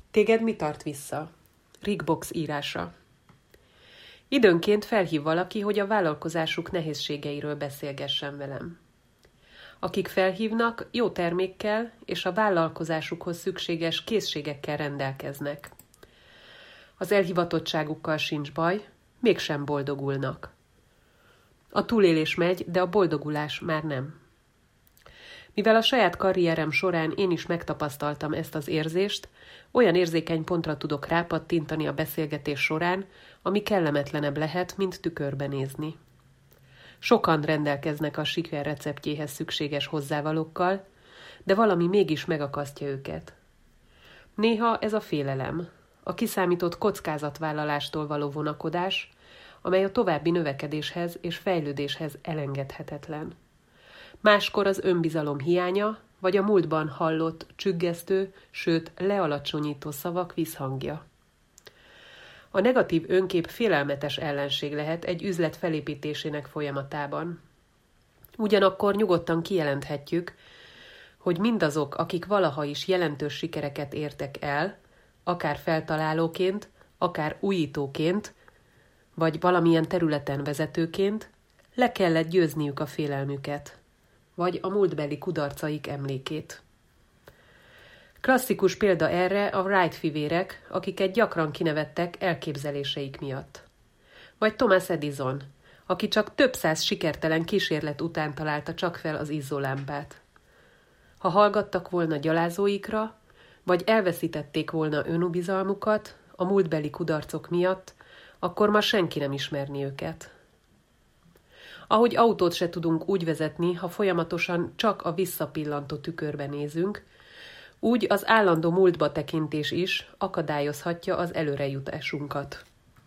Téged mi tart vissza? Rick Box írása. Időnként felhív valaki, hogy a vállalkozásuk nehézségeiről beszélgessen velem. Akik felhívnak, jó termékkel és a vállalkozásukhoz szükséges készségekkel rendelkeznek. Az elhivatottságukkal sincs baj, mégsem boldogulnak. A túlélés megy, de a boldogulás már nem. Mivel a saját karrierem során én is megtapasztaltam ezt az érzést, olyan érzékeny pontra tudok rápattintani a beszélgetés során, ami kellemetlenebb lehet, mint tükörbe nézni. Sokan rendelkeznek a siker receptjéhez szükséges hozzávalókkal, de valami mégis megakasztja őket. Néha ez a félelem, a kiszámított kockázatvállalástól való vonakodás, amely a további növekedéshez és fejlődéshez elengedhetetlen. Máskor az önbizalom hiánya, vagy a múltban hallott, csüggesztő, sőt lealacsonyító szavak visszhangja. A negatív önkép félelmetes ellenség lehet egy üzlet felépítésének folyamatában. Ugyanakkor nyugodtan kijelenthetjük, hogy mindazok, akik valaha is jelentős sikereket értek el, akár feltalálóként, akár újítóként, vagy valamilyen területen vezetőként, le kellett győzniük a félelmüket, vagy a múltbeli kudarcaik emlékét. Klasszikus példa erre a Wright fivérek, akiket gyakran kinevettek elképzeléseik miatt. Vagy Thomas Edison, aki csak több száz sikertelen kísérlet után találta csak fel az izzólámpát. Ha hallgattak volna gyalázóikra, vagy elveszítették volna önbizalmukat a múltbeli kudarcok miatt, akkor ma senki nem ismerni őket. Ahogy autót se tudunk úgy vezetni, ha folyamatosan csak a visszapillantó tükörbe nézünk, úgy az állandó múltba tekintés is akadályozhatja az előrejutásunkat.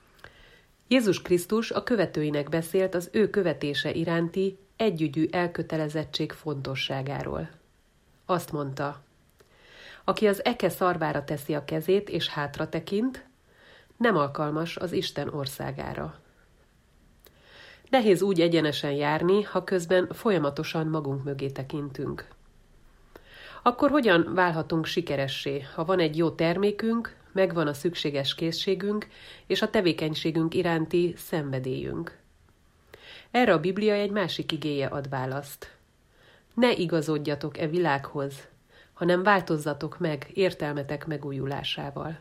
Jézus Krisztus a követőinek beszélt az ő követése iránti együgyű elkötelezettség fontosságáról. Azt mondta, aki az eke szarvára teszi a kezét és hátra tekint, nem alkalmas az Isten országára. Nehéz úgy egyenesen járni, ha közben folyamatosan magunk mögé tekintünk. Akkor hogyan válhatunk sikeressé, ha van egy jó termékünk, megvan a szükséges készségünk és a tevékenységünk iránti szenvedélyünk? Erre a Biblia egy másik igéje ad választ. Ne igazodjatok e világhoz, hanem változzatok meg értelmetek megújulásával.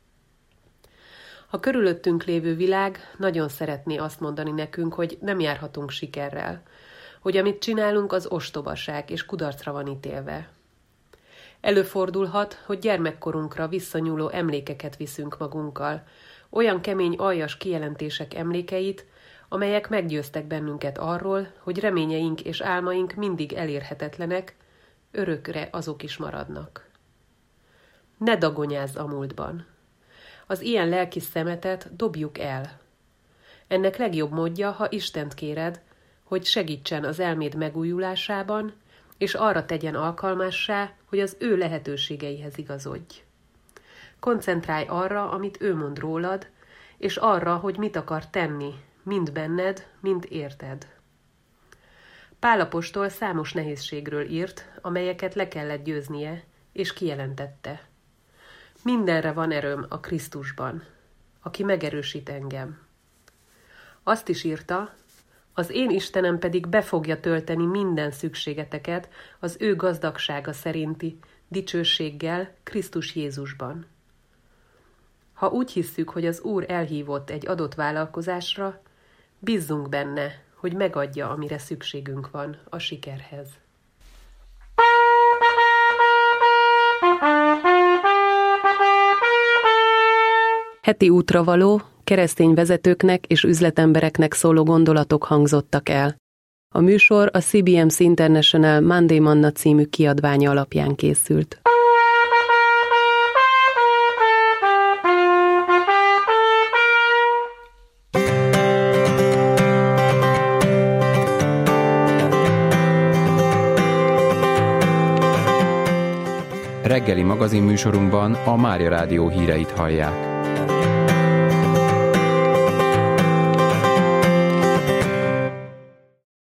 A körülöttünk lévő világ nagyon szeretné azt mondani nekünk, hogy nem járhatunk sikerrel, hogy amit csinálunk, az ostobaság és kudarcra van ítélve. Előfordulhat, hogy gyermekkorunkra visszanyúló emlékeket viszünk magunkkal, olyan kemény aljas kijelentések emlékeit, amelyek meggyőztek bennünket arról, hogy reményeink és álmaink mindig elérhetetlenek, örökre azok is maradnak. Ne dagonyázz a múltban. Az ilyen lelki szemetet dobjuk el. Ennek legjobb módja, ha Istent kéred, hogy segítsen az elméd megújulásában, és arra tegyen alkalmassá, hogy az ő lehetőségeihez igazodj. Koncentrálj arra, amit ő mond rólad, és arra, hogy mit akar tenni, mind benned, mind érted. Pál apostol számos nehézségről írt, amelyeket le kellett győznie, és kijelentette. Mindenre van erőm a Krisztusban, aki megerősít engem. Azt is írta, az én Istenem pedig be fogja tölteni minden szükségeteket az ő gazdagsága szerinti dicsőséggel Krisztus Jézusban. Ha úgy hisszük, hogy az Úr elhívott egy adott vállalkozásra, bízzunk benne, hogy megadja, amire szükségünk van a sikerhez. Heti útra való, keresztény vezetőknek és üzletembereknek szóló gondolatok hangzottak el. A műsor a CBMC International Monday Manna című kiadványa alapján készült. Reggeli magazinműsorunkban a Mária Rádió híreit hallják.